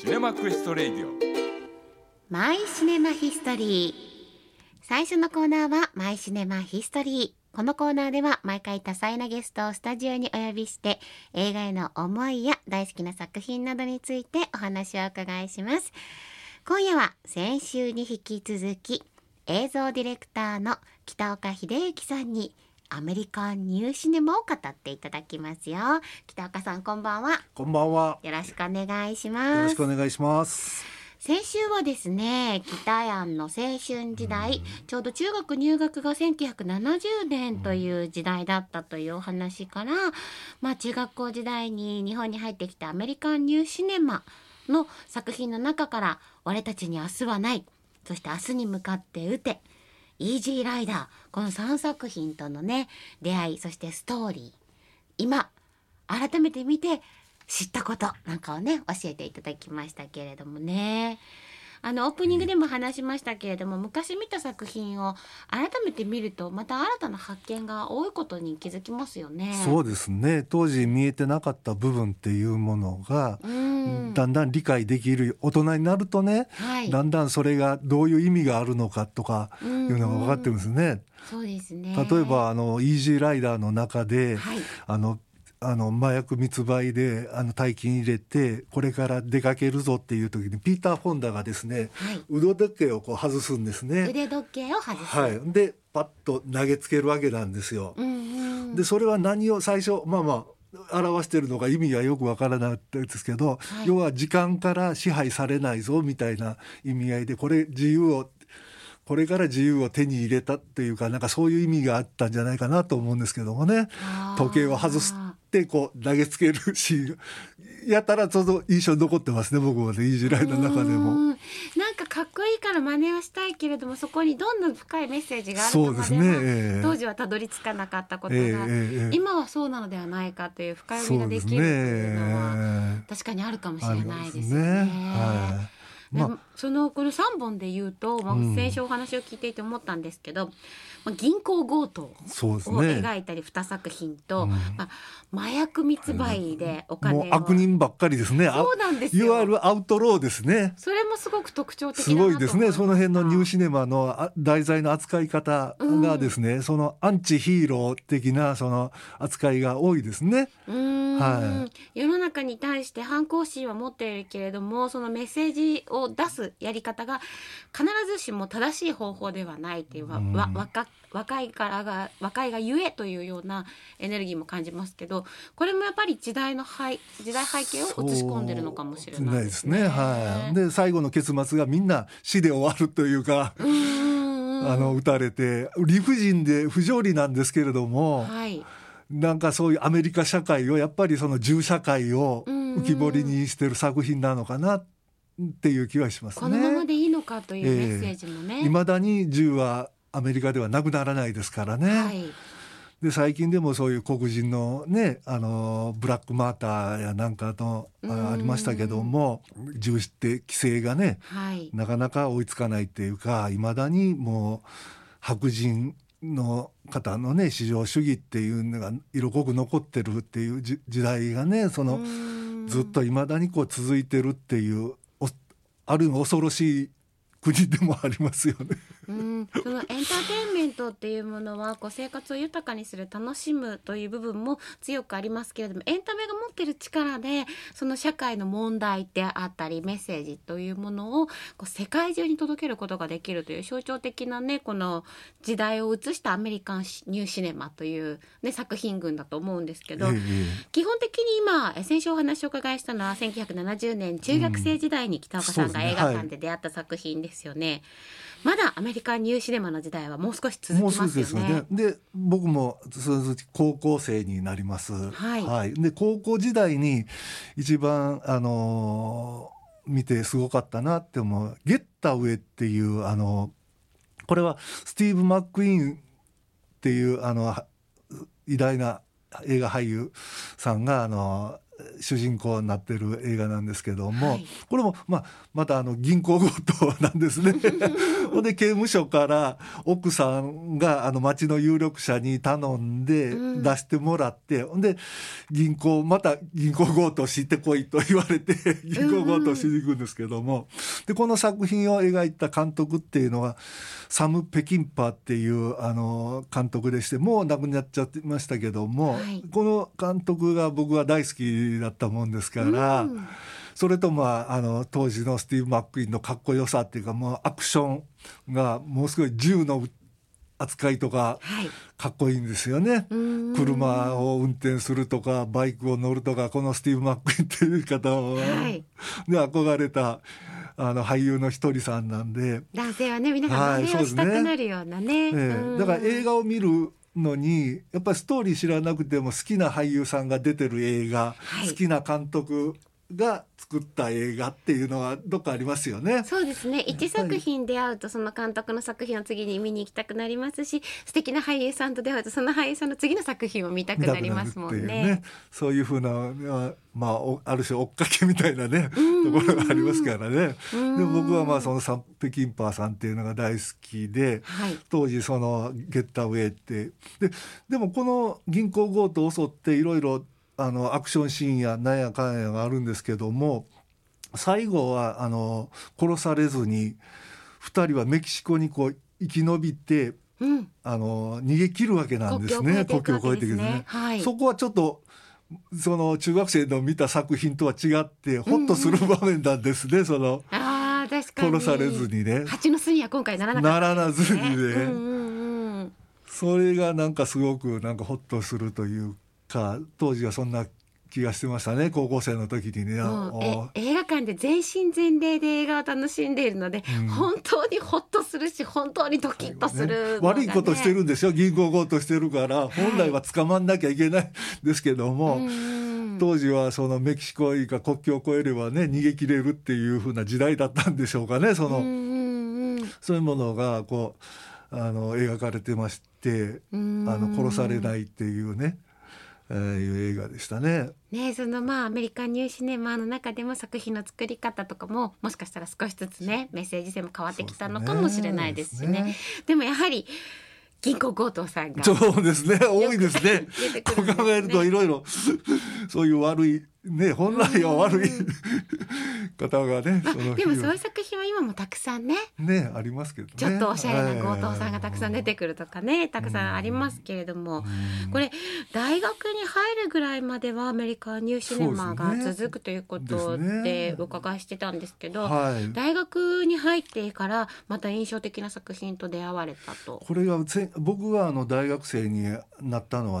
シネマクエストレイディオマイシネマヒストリー。最初のコーナーはマイシネマヒストリー。このコーナーでは毎回多彩なゲストをスタジオにお呼びして映画への思いや大好きな作品などについてお話をお伺いします。今夜は先週に引き続き映像ディレクターの北岡秀幸さんにアメリカンニューシネマを語っていただきますよ。北岡さん、こんばんは。 こんばんは。 よろしくお願いします。 よろしくお願いします。 先週はですね、北谷の青春時代、ちょうど中学入学が1970年という時代だったというお話から、中学校時代に日本に入ってきたアメリカンニューシネマの作品の中から俺たちに明日はない、そして明日に向かって撃て、イージーライダー、この3作品とのね出会い、そしてストーリー、今改めて見て知ったことなんかをね教えていただきましたけれどもね、オープニングでも話しましたけれども、昔見た作品を改めて見るとまた新たな発見が多いことに気づきますよね。 そうですね。当時見えてなかった部分っていうものがだんだん理解できる、大人になるとね、だんだんそれがどういう意味があるのかとかいうのが分かってるんですね。 そうですね。 例えばイージーライダーの中で、麻薬密売で大金入れてこれから出かけるぞっていう時にピーター・フォンダがですね、腕時計をこう外すんですね。 腕時計を外す、 でパッと投げつけるわけなんですよ。でそれは何を最初表してるのか意味はよくわからなかったですけど、要は時間から支配されないぞみたいな意味合いで、これから自由を手に入れたっていうか、なんかそういう意味があったんじゃないかなと思うんですけどもね。時計を外してこう投げつけるシーンやったらちょっと印象に残ってますね、僕はね、イージーライダーの中でも。 なんかかっこいいから真似をしたいけれども、そこにどんな深いメッセージがあるかまでは、 そうですね、 当時はたどり着かなかったことが、今はそうなのではないかという深読みができるというのは確かにあるかもしれないですよね。この3本で言うと、先週お話を聞いていて思ったんですけど、銀行強盗を描いたり2作品と、麻薬密売でお金を、 もう悪人ばっかりですね。 そうなんですよ。 いわゆるアウトローですね。 それもすごく特徴的だなと思いました。 すごいですね。その辺のニューシネマの題材の扱い方がですね、そのアンチヒーロー的なその扱いが多いですね。 世の中に対して反抗心は持っているけれども、そのメッセージを出すやり方が必ずしも正しい方法ではないという、若いがゆえというようなエネルギーも感じますけど、これもやっぱり時代背景を映し込んでるのかもしれないですね。 で最後の結末がみんな死で終わるというか、撃たれて理不尽で不条理なんですけれども、なんかそういうアメリカ社会をやっぱりその銃社会を浮き彫りにしてる作品なのかなっていう気はしますね。 このままでいいのかというメッセージもね、 未だに銃はアメリカではなくならないですからね。で最近でもそういう黒人のね、ブラックマーターやなんかのありましたけども、銃って規制がね、なかなか追いつかないっていうか、未だにもう白人の方のね至上主義っていうのが色濃く残ってるっていう時代がね、そのずっと未だにこう続いてるっていう、ある意味恐ろしい国でもありますよね。 そのエンターテインメントっていうものは生活を豊かにする、楽しむという部分も強くありますけれども、エンタメが持ってる力でその社会の問題であったりメッセージというものを世界中に届けることができるという象徴的なね、この時代を映したアメリカンニューシネマという、作品群だと思うんですけど、基本的に今先週お話をお伺いしたのは1970年中学生時代に北岡さんが映画館で出会った作品ですよね。まだアメリカンニューシネマの時代はもう少し続きますよね。 で僕も高校生になります。で高校時代に一番見てすごかったなって思うゲッタウェイっていうこれはスティーブ・マックイーンっていう偉大な映画俳優さんが主人公になってる映画なんですけども、これもまた銀行強盗なんですねほんで刑務所から奥さんが町の有力者に頼んで出してもらって、ほんでまた銀行強盗してこいと言われて銀行強盗しに行くんですけども、でこの作品を描いた監督っていうのはサム・ペキンパーっていう監督でして、もう亡くなっちゃってましたけども、この監督が僕は大好きだったもんですから、それと当時のスティーブ・マックイーンのかっこよさっていうか、もうアクションがもうすごい銃の扱いとかかっこいいんですよね。車を運転するとかバイクを乗るとか、このスティーブ・マックイーンっていう方で憧れた俳優の一人さんなんで、 男性はね皆が真似をしたくなるようなね、 だから映画を見るのにやっぱりストーリー知らなくても好きな俳優さんが出てる映画、好きな監督が作った映画っていうのはどっかありますよね。 そうですね。一作品出会うとその監督の作品を次に見に行きたくなりますし、素敵な俳優さんと出会うとその俳優さんの次の作品を見たくなりますもんね。 そういうふうな、ある種追っかけみたいなねところがありますからね。で僕はそのサン・ペキンパーさんっていうのが大好きで、当時そのゲッターウェイってでもこの銀行強盗を襲っていろいろアクションシーンやなんやかんやがあるんですけども、最後は殺されずに2人はメキシコに生き延びて、逃げ切るわけなんですね。国境を越えていくね、そこはちょっとその中学生の見た作品とは違ってホッとする場面なんですね。確かに殺されずにね、 蜂の巣には今回ならなかったならずにね、それがすごくホッとするというか、当時はそんな気がしてましたね、高校生の時にね。 映画館で全身全霊で映画を楽しんでいるので、本当にホッとするし本当にドキッとする悪いことしてるんですよ。銀行強盗してるから本来は捕まんなきゃいけないですけども、当時はそのメキシコが国境を越えればね逃げ切れるっていう風な時代だったんでしょうかね。そういうものが描かれてまして、殺されないっていうね、いう映画でしたね。 そのアメリカンニューシネマの中でも作品の作り方とかももしかしたら少しずつねメッセージ性も変わってきたのかもしれないですしね。でもやはり銀行強盗さんがそうですね、多いですね。こう考えるといろいろそういう悪いね、本来は悪い方がね、 でもそういう作品は今もたくさんねありますけどね。 ちょっとおしゃれな強盗さんがたくさん出てくるとかね、たくさんありますけれども、これ大学に入るぐらいまではアメリカンニューシネマが続くということでお伺いしてたんですけど、大学に入ってからまた印象的な作品と出会われたと。 これが僕が大学生になったのは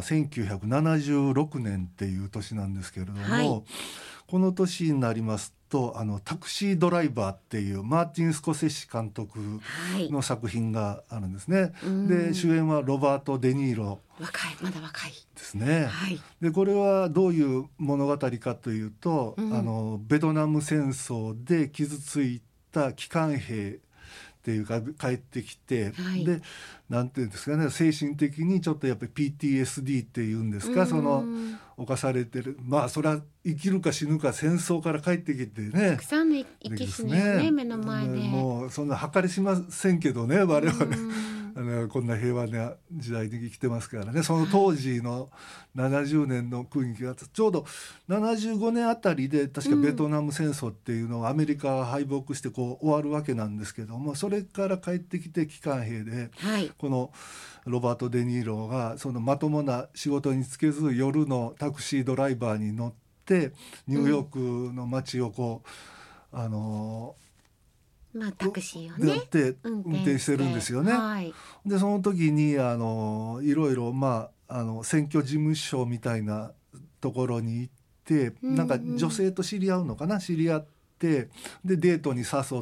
1976年っていう年なんですけれども、この年になりますとタクシードライバーっていうマーティン・スコセッシ監督の作品があるんですね。で主演はロバート・デ・ニーロ、 まだ若いですね。でこれはどういう物語かというと、ベトナム戦争で傷ついた帰還兵っていうか帰ってきて、でなんていうんですかね、精神的にちょっとやっぱり PTSD っていうんですか、侵されてる、それは生きるか死ぬか戦争から帰ってきてね、 たくさんの生き死にね目の前で、 もうそんな計りしませんけどね、我々こんな平和な時代に生きてますからね。その当時の70年の区域がちょうど75年あたりで確かベトナム戦争っていうのをアメリカが敗北して終わるわけなんですけども、それから帰ってきて帰還兵で、このロバート・デ・ニーロがそのまともな仕事に就けず夜のタクシードライバーに乗ってニューヨークの街をタクシーをね運転してるんですよね。でその時にいろいろ選挙事務所みたいなところに行って、女性と知り合うのかな、知り合ってでデートに誘って、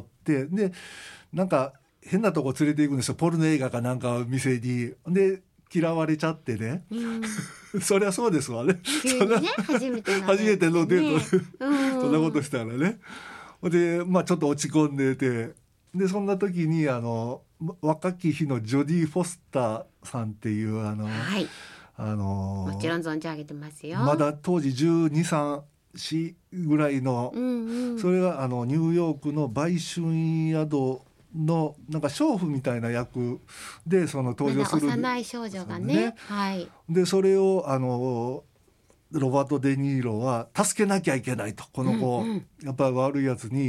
で変なとこ連れて行くんですよ。ポルノ映画かなんか店に。で嫌われちゃってね、そりゃそうですわね。 初めてのデートでそんなことしたらね。でちょっと落ち込んでて、でそんな時に若き日のジョディ・フォスターさんっていうもちろん存じ上げてますよ。 まだ当時12、13 市ぐらいの、それがニューヨークの売春宿のなんか娼婦みたいな役でその登場する、 まだ幼い少女がね、はい、 でそれをロバート・デ・ニーロは助けなきゃいけないと、この子、やっぱり悪いやつに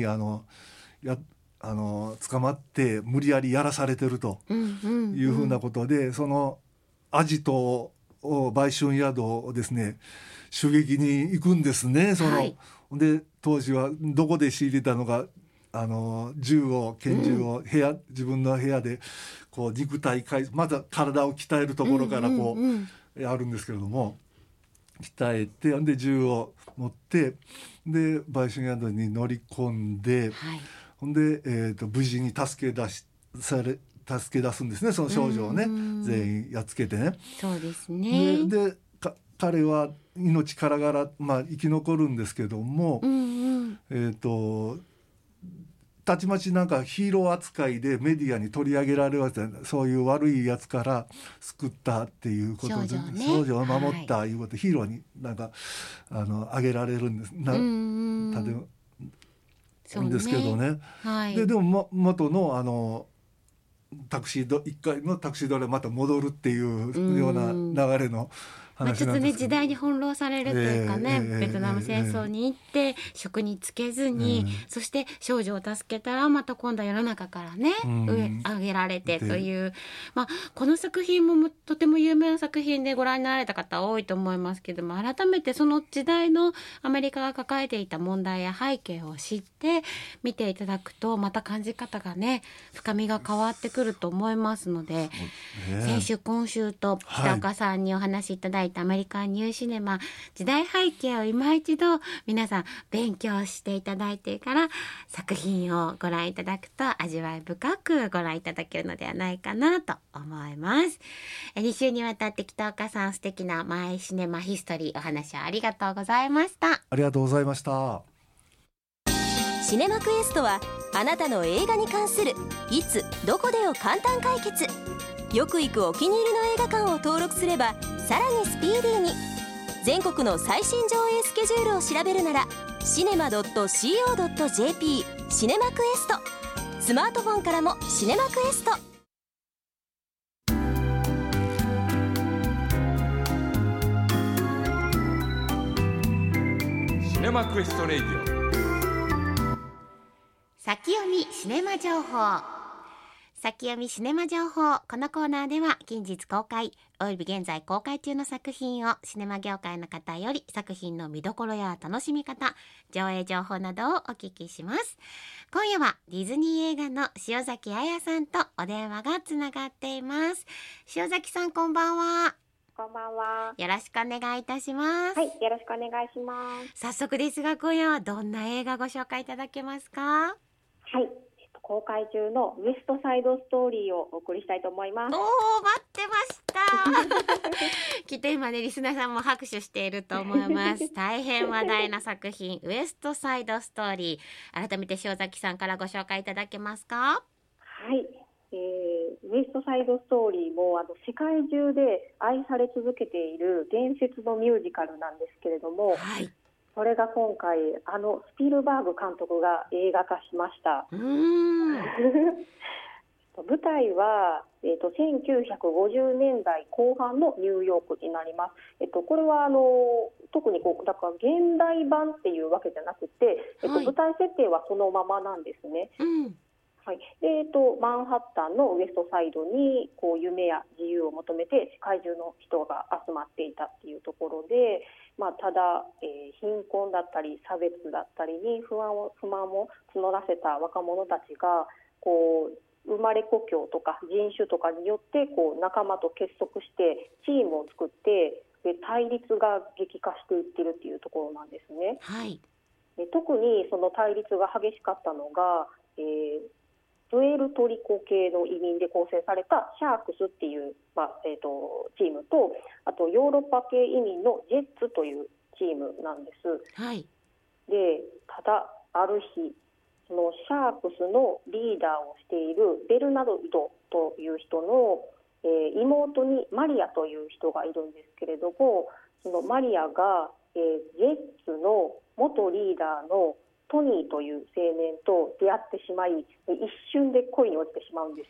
捕まって無理やりやらされてるというふうなことで、そのアジト売春宿をですね襲撃に行くんですね。で当時はどこで仕入れたのか、拳銃を自分の部屋でこう肉体また体を鍛えるところからやるんですけれども、鍛えてで銃を持ってで売春宿に乗り込んで、ほんで、無事に助け出すんですね、その少女をね、全員やっつけてね。 そうですね。 で彼は命からがら、生き残るんですけども、たちまちなんかヒーロー扱いでメディアに取り上げられるわけで、そういう悪いやつから救ったっていうことで、少女を守ったいうことでヒーローになんか挙げられるんです。んですけどね。でも元の1階のタクシードライまた戻るっていうような流れの話なんですけど、 ちょっとね時代に翻弄されるというかね、ベトナム戦争に行って職に就けずに、そして少女を助けたらまた今度は世の中からね、上げられてという、この作品もとても有名な作品でご覧になられた方多いと思いますけども、改めてその時代のアメリカが抱えていた問題や背景を知って見ていただくとまた感じ方がね深みが変わってくると思いますので、先週今週と北岡さんにお話しいただいたアメリカンニューシネマ、時代背景を今一度皆さん勉強していただいてから作品をご覧いただくと味わい深くご覧いただけるのではないかなと思います。2週にわたって北岡さん素敵なマイシネマヒストリーお話をありがとうございました。 ありがとうございました。 シネマクエストはあなたの映画に関するいつどこでを簡単解決。よく行くお気に入りの映画館を登録すればさらにスピーディーに。全国の最新上映スケジュールを調べるならcinema.co.jp シネマクエスト。スマートフォンからもシネマクエスト。 シネマクエストレイディオ先読みシネマ情報。先読みシネマ情報。このコーナーでは近日公開および現在公開中の作品をシネマ業界の方より作品の見どころや楽しみ方、上映情報などをお聞きします。今夜はディズニー映画の塩崎彩さんとお電話がつながっています。塩崎さん、こんばんは。 こんばんは。 よろしくお願いいたします。 はい、よろしくお願いします。 早速ですが今夜はどんな映画ご紹介いただけますか？ はい、公開中のウエストサイドストーリーをお送りしたいと思います。 おー、待ってましたきっと今ねリスナーさんも拍手していると思います大変話題な作品ウエストサイドストーリー、改めて塩崎さんからご紹介いただけますか？ はい、ウエストサイドストーリーも世界中で愛され続けている伝説のミュージカルなんですけれども、 はい、 それが今回スピルバーグ監督が映画化しました。舞台は、1950年代後半のニューヨークになります。これは特にだから現代版っていうわけじゃなくて、舞台設定はそのままなんですね。はい、でマンハッタンのウエストサイドに夢や自由を求めて世界中の人が集まっていたっていうところで、ただ、貧困だったり差別だったりに不満を募らせた若者たちが生まれ故郷とか人種とかによって仲間と結束してチームを作って対立が激化していっているっていうところなんですね。 はい、 特にその対立が激しかったのが、プエルトリコ系の移民で構成されたシャークスっていう、チームと、あとヨーロッパ系移民のジェッツというチームなんです。 はい、 でただある日そのシャークスのリーダーをしているベルナルドという人の、妹にマリアという人がいるんですけれども、そのマリアが、ジェッツの元リーダーのトニーという青年と出会ってしまい、一瞬で恋に落ちてしまうんです。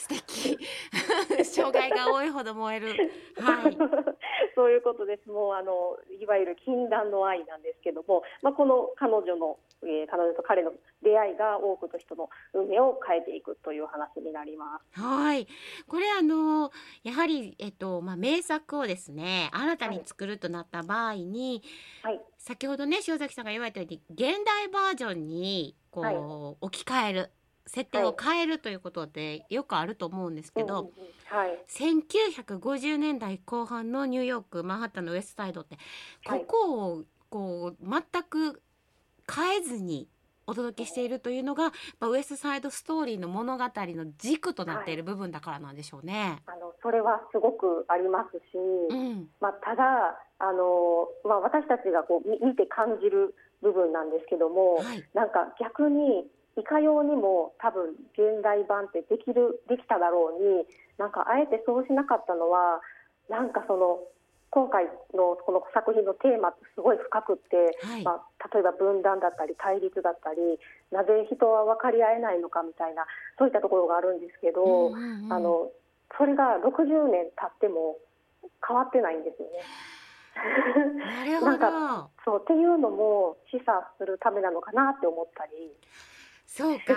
素敵障害が多いほど燃える、はい、 そういうことです。もういわゆる禁断の愛なんですけども、この彼女と彼の出会いが多くの人の運命を変えていくという話になります。 はい、これやはり、名作をですね新たに作るとなった場合に、はい、先ほどね塩崎さんが言われたように現代バージョンに置き換える、設定を変えるということでよくあると思うんですけど、1950年代後半のニューヨークマンハッタンのウエストサイドってここを全く変えずにお届けしているというのがウエストサイドストーリーの物語の軸となっている部分だからなんでしょうね。 それはすごくありますし、ただ私たちが見て感じる部分なんですけども、なんか逆にいかようにも多分現代版ってできただろうに、なんかあえてそうしなかったのは、なんか今回のこの作品のテーマってすごい深くって、例えば分断だったり対立だったり、なぜ人は分かり合えないのかみたいな、そういったところがあるんですけど、それが60年経っても変わってないんですよね。 なるほど。 なんかそうっていうのも示唆するためなのかなって思ったり。 そうか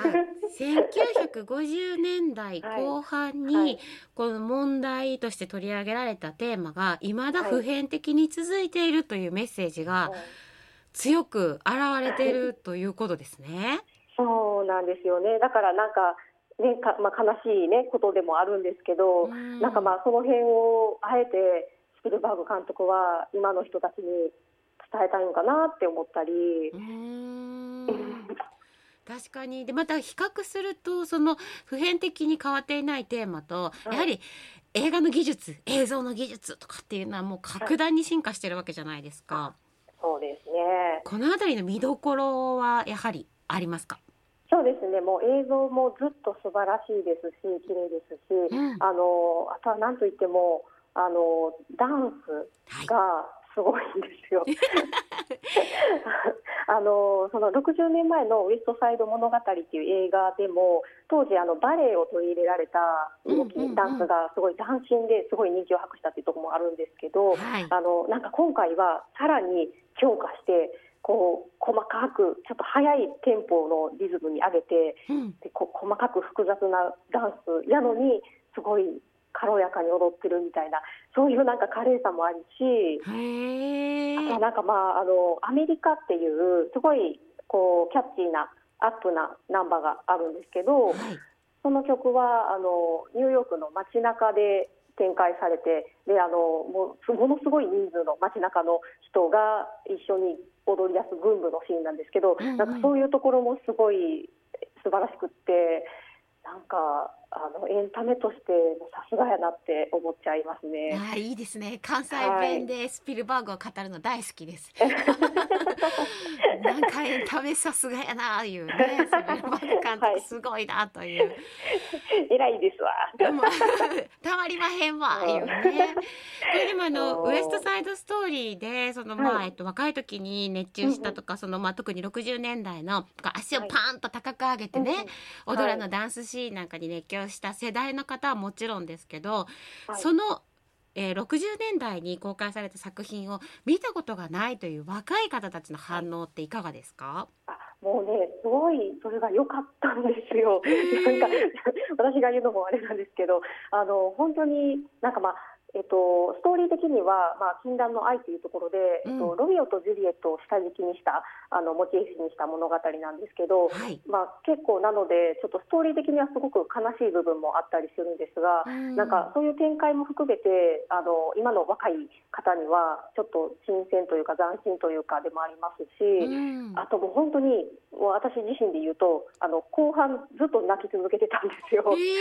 1950年代後半にこの問題として取り上げられたテーマが未だ普遍的に続いているというメッセージが強く現れているということですね。 そうなんですよね。だからなんかね、悲しいねことでもあるんですけど、なんかその辺をあえてスピルバーグ監督は今の人たちに伝えたいのかなって思ったり。 確かに。でまた比較するとその普遍的に変わっていないテーマと、やはり映画の技術、映像の技術とかっていうのはもう格段に進化してるわけじゃないですか。 そうですね。 このあたりの見どころはやはりありますか？ そうですね。もう映像もずっと素晴らしいですし綺麗ですし、あとは何といってもダンスがすごいんですよ。その60年前のウエストサイド物語っていう映画でも当時バレエを取り入れられた動き、ダンスがすごい斬新ですごい人気を博したっていうところもあるんですけど、なんか今回はさらに強化して細かくちょっと速いテンポのリズムに上げて、で細かく複雑なダンスやのにすごい軽やかに踊ってるみたいな、そういうなんか華麗さもあるし、あとはなんかアメリカっていうすごいキャッチーなアップなナンバーがあるんですけど、その曲はニューヨークの街中で展開されて、でものすごい人数の街中の人が一緒に踊り出す群舞のシーンなんですけど、なんかそういうところもすごい素晴らしくって、なんかエンタメとしてさすがやなって思っちゃいますね。 いいですね。関西弁でスピルバーグを語るの大好きです。なんかエンタメさすがやないうね、スピルバーグ監督すごいなという。 偉いですわ。 たまりまへんわいうね。これでもウエストサイドストーリーで若い時に熱中したとか、特に60年代の足をパーンと高く上げてね、踊るダンスシーンなんかに熱狂した世代の方はもちろんですけど、その60年代に公開された作品を見たことがないという若い方たちの反応っていかがですか？ もうね、すごいそれが良かったんですよ。なんか私が言うのもあれなんですけど、本当になんかストーリー的には、禁断の愛というところで、ロミオとジュリエットを下敷きにしたモチーフにした物語なんですけど、結構なのでちょっとストーリー的にはすごく悲しい部分もあったりするんですが、なんかそういう展開も含めて今の若い方にはちょっと新鮮というか斬新というかでもありますし、あともう本当に私自身で言うと後半ずっと泣き続けてたんですよ。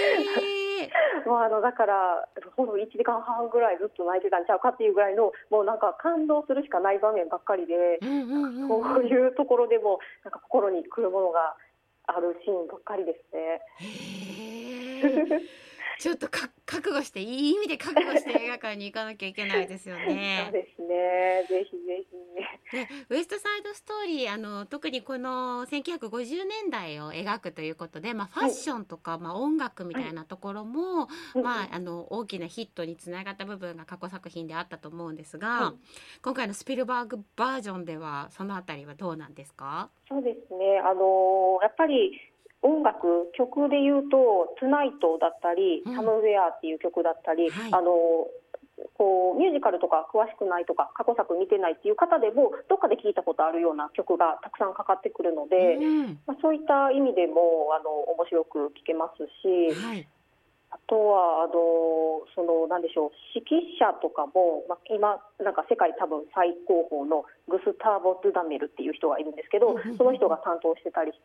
だからほんと1時間半ぐらいずっと泣いてたんちゃうかっていうぐらいの、もうなんか感動するしかない場面ばっかりで、そういうところでもなんか心に来るものがあるシーンばっかりですね。 ちょっと覚悟して、いい意味で覚悟して映画館に行かなきゃいけないですよね。 そうですね。ぜひぜひ。 で、ウエストサイドストーリー、特にこの1950年代を描くということで、ファッションとか、音楽みたいなところも、大きなヒットにつながった部分が過去作品であったと思うんですが、今回のスピルバーグバージョンではそのあたりはどうなんですか？ そうですね。やっぱり音楽、曲で言うと「トゥナイト」だったり「サムウェア」っていう曲だったり、ミュージカルとか詳しくないとか過去作見てないっていう方でもどっかで聞いたことあるような曲がたくさんかかってくるので、そういった意味でも面白く聴けますし、あとはなんでしょう、指揮者とかも、今なんか世界多分最高峰のグスターボ・ドゥダメルっていう人がいるんですけど、その人が担当してたりして、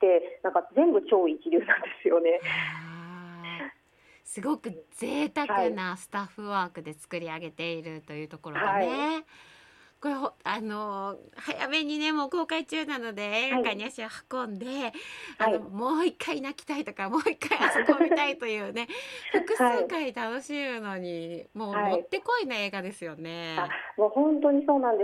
なんか全部超一流なんですよね。 すごく贅沢なスタッフワークで作り上げているというところがね、これ早めにね、もう公開中なので映画館に足を運んで、もう一回泣きたいとか、もう一回あそこ見たいというね、複数回楽しむのにもうもってこいな映画ですよね。 もう本当にそうなんです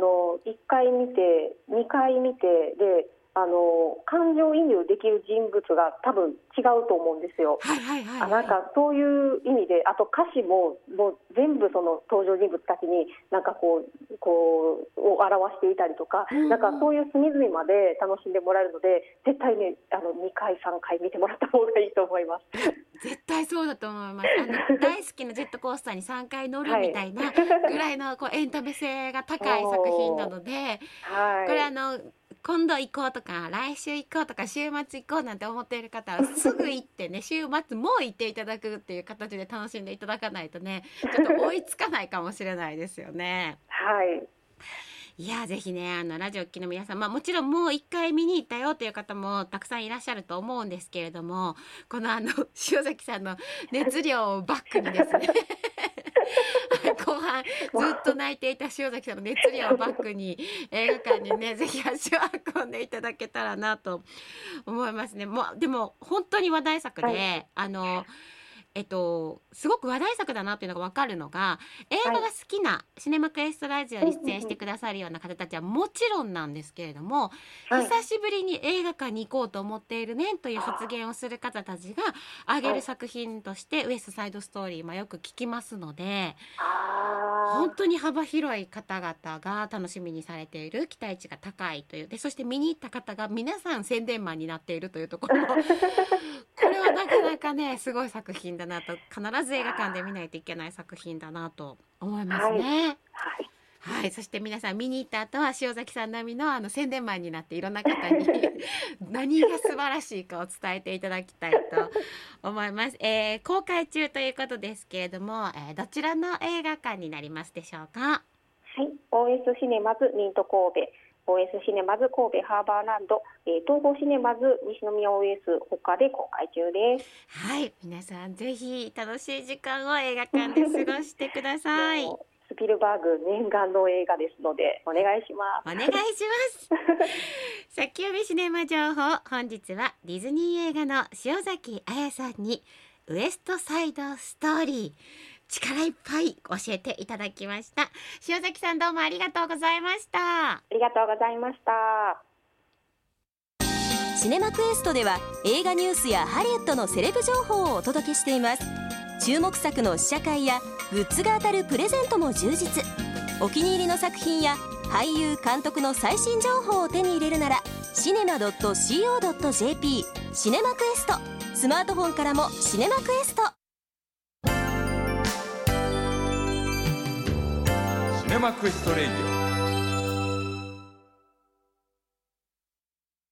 。1回見て2回見てで、感情移入できる人物が多分違うと思うんですよ。なんかそういう意味で、あと歌詞も全部その登場人物たちになんかこうを表していたりとか、なんかそういう隅々まで楽しんでもらえるので、絶対ね2回3回見てもらった方がいいと思います。 絶対そうだと思います。大好きなジェットコースターに3回乗るみたいなぐらいのエンタメ性が高い作品なので、これ今度行こうとか来週行こうとか週末行こうなんて思っている方はすぐ行ってね、週末もう行っていただくっていう形で楽しんでいただかないとね、ちょっと追いつかないかもしれないですよね。いや、ぜひね、ラジオ聴きの皆さん、もちろんもう一回見に行ったよという方もたくさんいらっしゃると思うんですけれども、この塩崎さんの熱量をバックにですね後半ずっと泣いていた塩崎さんの熱量をバックに映画館にね、ぜひ足を運んでいただけたらなと思いますね。でも本当に話題作で、すごく話題作だなっていうのが分かるのが、映画が好きなシネマクエストラジオに出演してくださるような方たちはもちろんなんですけれども、久しぶりに映画館に行こうと思っているねという発言をする方たちが挙げる作品としてウエストサイドストーリー、よく聞きますので、本当に幅広い方々が楽しみにされている、期待値が高いというで、そして見に行った方が皆さん宣伝マンになっているというところこれはなかなかね、すごい作品だなと、必ず映画館で見ないといけない作品だなと思いますね。そして皆さん見に行った後は塩崎さん並みの宣伝マンになっていろんな方に何が素晴らしいかを伝えていただきたいと思います。公開中ということですけれども、どちらの映画館になりますでしょうか？ OS シネマズミント神戸、OS シネマズ神戸ハーバーランド、東宝シネマズ西宮 OS 他で公開中です。 皆さんぜひ楽しい時間を映画館で過ごしてください。 スピルバーグ念願の映画ですのでお願いします。 お願いします先読みシネマ情報、本日はディズニー映画の塩崎彩さんにウエストサイドストーリー力いっぱい教えていただきました。塩崎さん、どうもありがとうございました。 ありがとうございました。 シネマクエストでは映画ニュースやハリウッドのセレブ情報をお届けしています。注目作の試写会やグッズが当たるプレゼントも充実。お気に入りの作品や俳優監督の最新情報を手に入れるならシネマ .co.jp シネマクエスト、スマートフォンからもシネマクエスト。 シネマクエストレイディオ